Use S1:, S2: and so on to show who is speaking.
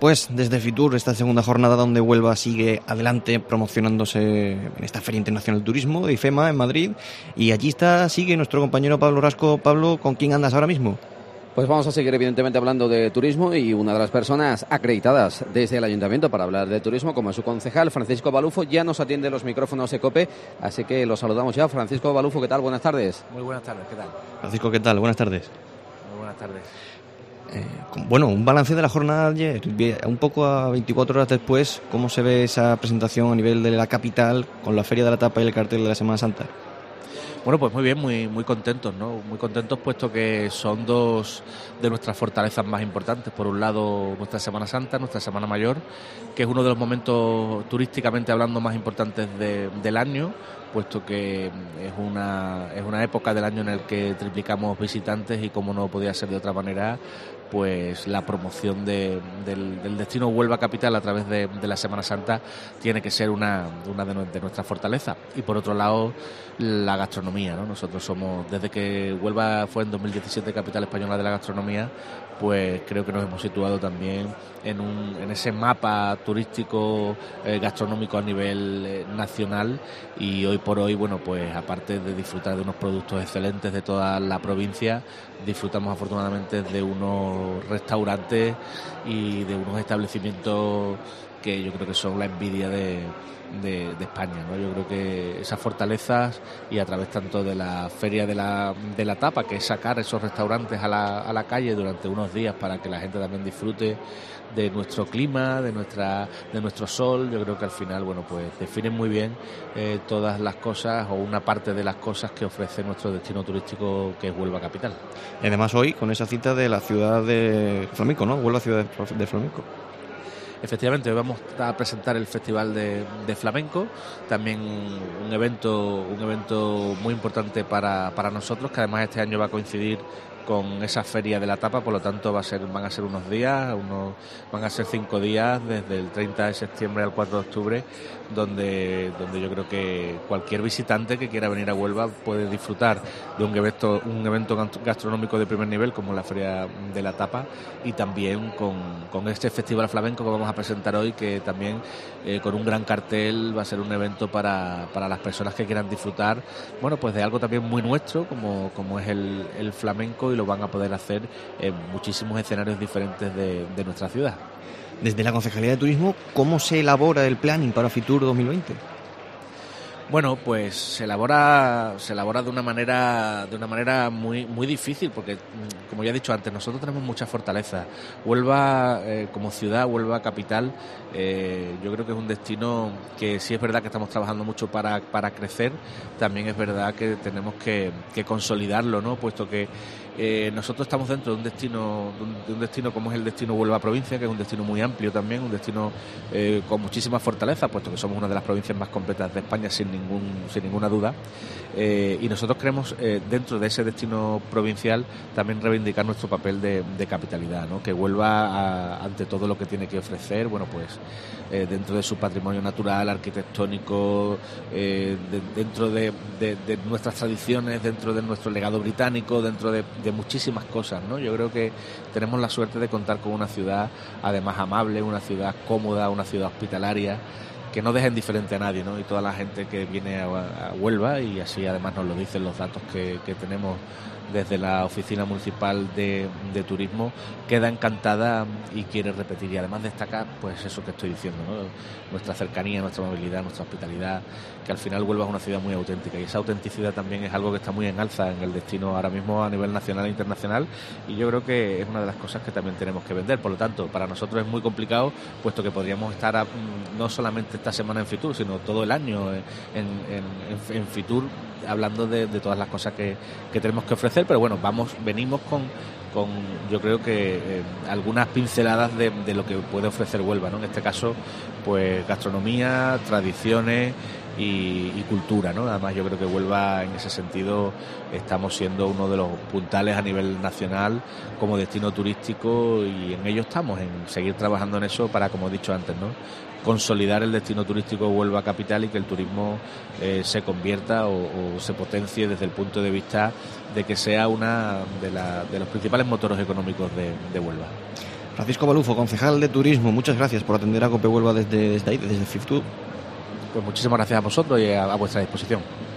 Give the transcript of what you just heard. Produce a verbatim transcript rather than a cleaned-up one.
S1: pues desde Fitur, esta segunda jornada donde Huelva sigue adelante promocionándose en esta Feria Internacional del Turismo de IFEMA en Madrid, y allí está, sigue nuestro compañero Pablo Rasco. Pablo, ¿con quién andas ahora mismo?
S2: Pues vamos a seguir evidentemente hablando de turismo, y una de las personas acreditadas desde el Ayuntamiento para hablar de turismo, como es su concejal, Francisco Balufo, ya nos atiende los micrófonos ECOPE, así que lo saludamos ya. Francisco Balufo, ¿qué tal? Buenas tardes.
S3: Muy buenas tardes, ¿qué tal?
S1: Francisco, ¿qué tal? Buenas tardes.
S3: Muy buenas tardes.
S1: Eh, bueno, un balance de la jornada de ayer, un poco a veinticuatro horas después, ¿cómo se ve esa presentación a nivel de la capital con la Feria de la Tapa y el cartel de la Semana Santa?
S3: Bueno, pues muy bien, muy muy contentos, ¿no? Muy contentos puesto que son dos de nuestras fortalezas más importantes. Por un lado, nuestra Semana Santa, nuestra Semana Mayor, que es uno de los momentos turísticamente hablando más importantes de, del año, puesto que es una es una época del año en el que triplicamos visitantes y, como no podía ser de otra manera, pues la promoción de, del, del destino Huelva Capital a través de, de la Semana Santa tiene que ser una, una de, de nuestras fortalezas. Y por otro lado, la gastronomía, ¿no? Nosotros somos, desde que Huelva fue en dos mil diecisiete capital española de la gastronomía, pues creo que nos hemos situado también en un en ese mapa turístico eh, gastronómico a nivel eh, nacional, y hoy por hoy, bueno, pues aparte de disfrutar de unos productos excelentes de toda la provincia, disfrutamos afortunadamente de unos restaurantes y de unos establecimientos que yo creo que son la envidia de De, de España, ¿no? Yo creo que esas fortalezas, y a través tanto de la Feria de la, de la Tapa, que es sacar esos restaurantes a la, a la calle durante unos días para que la gente también disfrute de nuestro clima, de nuestra de nuestro sol, yo creo que al final, bueno, pues definen muy bien eh, todas las cosas, o una parte de las cosas que ofrece nuestro destino turístico, que es Huelva Capital.
S1: Y además hoy con esa cita de la ciudad de Flamenco, ¿no? Huelva ciudad de Flamenco.
S3: Efectivamente, hoy vamos a presentar el Festival de, de Flamenco, también un evento un evento muy importante para, para nosotros, que además este año va a coincidir con esa Feria de la Tapa, por lo tanto va a ser van a ser unos días, unos van a ser cinco días, desde el treinta de septiembre al cuatro de octubre, donde donde yo creo que cualquier visitante que quiera venir a Huelva puede disfrutar de un evento un evento gastronómico de primer nivel como la Feria de la Tapa, y también con, con este Festival Flamenco que vamos a presentar hoy, que también eh, con un gran cartel va a ser un evento para, para las personas que quieran disfrutar, bueno, pues de algo también muy nuestro como, como es el, el flamenco, y lo van a poder hacer en muchísimos escenarios diferentes de, de nuestra ciudad.
S1: Desde la Concejalía de Turismo, ¿cómo se elabora el planning para Fitur dos mil veinte?
S3: Bueno, pues se elabora se elabora de una manera de una manera muy muy difícil, porque, como ya he dicho antes, nosotros tenemos muchas fortalezas. Huelva eh, como ciudad, Huelva capital, eh, yo creo que es un destino que sí es verdad que estamos trabajando mucho para para crecer, también es verdad que tenemos que, que consolidarlo, ¿no? Puesto que Eh, nosotros estamos dentro de un destino de un, de un destino como es el destino Huelva Provincia, que es un destino muy amplio también, un destino eh, con muchísimas fortalezas, puesto que somos una de las provincias más completas de España, sin ningún sin ninguna duda, eh, y nosotros queremos eh, dentro de ese destino provincial también reivindicar nuestro papel de, de capitalidad, ¿no? Que Huelva, a, ante todo lo que tiene que ofrecer, bueno, pues eh, dentro de su patrimonio natural, arquitectónico, eh, de, dentro de, de, de nuestras tradiciones, dentro de nuestro legado británico, dentro de de muchísimas cosas, ¿no? Yo creo que tenemos la suerte de contar con una ciudad además amable, una ciudad cómoda, una ciudad hospitalaria, que no deja indiferente a nadie, ¿no? Y toda la gente que viene a, a Huelva, y así además nos lo dicen los datos que, que tenemos desde la Oficina Municipal de, de Turismo, queda encantada y quiere repetir. Y además destaca, pues eso que estoy diciendo, ¿no? Nuestra cercanía, nuestra movilidad, nuestra hospitalidad, que al final Huelva es una ciudad muy auténtica, y esa autenticidad también es algo que está muy en alza en el destino ahora mismo a nivel nacional e internacional, y yo creo que es una de las cosas que también tenemos que vender. Por lo tanto, para nosotros es muy complicado, puesto que podríamos estar a, no solamente esta semana en Fitur, sino todo el año en, en, en Fitur, hablando de, de todas las cosas que, que tenemos que ofrecer, pero bueno, vamos venimos con, con yo creo que eh, algunas pinceladas de, de lo que puede ofrecer Huelva, ¿no? En este caso, pues gastronomía, tradiciones y, y cultura, ¿no? Además, yo creo que Huelva, en ese sentido, estamos siendo uno de los puntales a nivel nacional como destino turístico, y en ello estamos, en seguir trabajando en eso para, como he dicho antes, ¿no?, consolidar el destino turístico Huelva Capital, y que el turismo eh, se convierta o, o se potencie desde el punto de vista de que sea una de, la, de los principales motores económicos de, de Huelva.
S1: Francisco Balufo, concejal de turismo, muchas gracias por atender a COPE Huelva desde, desde ahí, desde FIFTUR.
S3: Pues muchísimas gracias a vosotros y a, a vuestra disposición.